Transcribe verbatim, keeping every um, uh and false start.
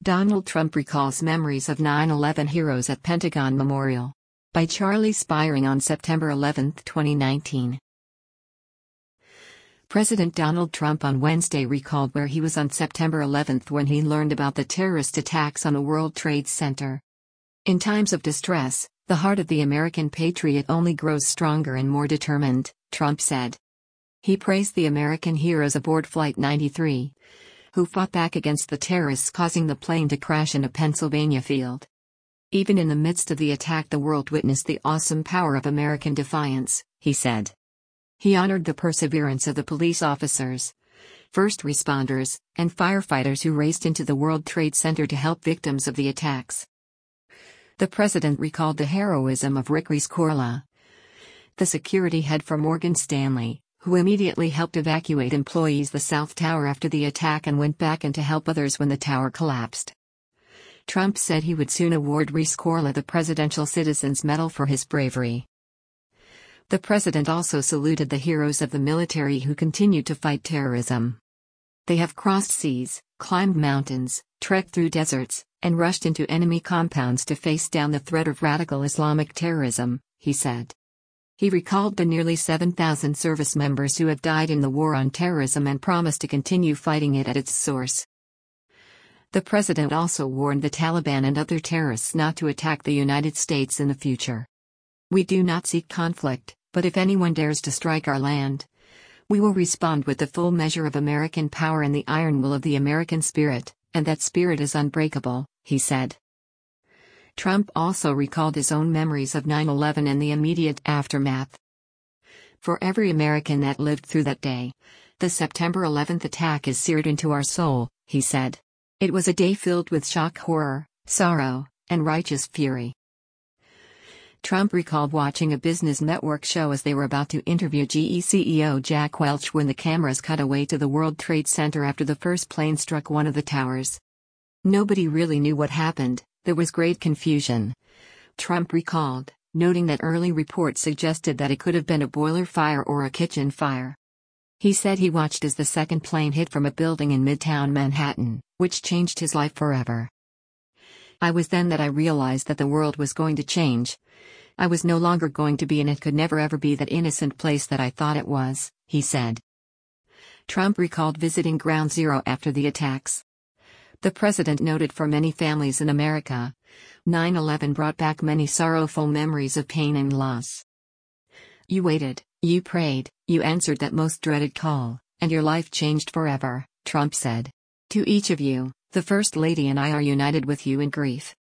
Donald Trump recalls memories of nine eleven heroes at Pentagon Memorial. By Charlie Spiring on September eleventh, twenty nineteen. President Donald Trump on Wednesday recalled where he was on September eleventh when he learned about the terrorist attacks on the World Trade Center. In times of distress, the heart of the American patriot only grows stronger and more determined, Trump said. He praised the American heroes aboard Flight ninety-three, who fought back against the terrorists causing the plane to crash in a Pennsylvania field. Even in the midst of the attack, the world witnessed the awesome power of American defiance, he said. He honored the perseverance of the police officers, first responders, and firefighters who raced into the World Trade Center to help victims of the attacks. The president recalled the heroism of Rick Rescorla, the security head for Morgan Stanley, who immediately helped evacuate employees the South Tower after the attack and went back in to help others when the tower collapsed. Trump said he would soon award Rescorla the Presidential Citizens Medal for his bravery. The president also saluted the heroes of the military who continue to fight terrorism. They have crossed seas, climbed mountains, trekked through deserts, and rushed into enemy compounds to face down the threat of radical Islamic terrorism, he said. He recalled the nearly seven thousand service members who have died in the war on terrorism and promised to continue fighting it at its source. The president also warned the Taliban and other terrorists not to attack the United States in the future. We do not seek conflict, but if anyone dares to strike our land, we will respond with the full measure of American power and the iron will of the American spirit, and that spirit is unbreakable, he said. Trump also recalled his own memories of nine eleven and the immediate aftermath. For every American that lived through that day, the September eleventh attack is seared into our soul, he said. It was a day filled with shock, horror, sorrow, and righteous fury. Trump recalled watching a Business Network show as they were about to interview G E C E O Jack Welch when the cameras cut away to the World Trade Center after the first plane struck one of the towers. Nobody really knew what happened. There was great confusion, Trump recalled, noting that early reports suggested that it could have been a boiler fire or a kitchen fire. He said he watched as the second plane hit from a building in Midtown Manhattan, which changed his life forever. I was then that I realized that the world was going to change. I was no longer going to be and it could never ever be that innocent place that I thought it was, he said. Trump recalled visiting Ground Zero after the attacks. The president noted for many families in America, nine eleven brought back many sorrowful memories of pain and loss. You waited, you prayed, you answered that most dreaded call, and your life changed forever, Trump said. To each of you, the First Lady and I are united with you in grief.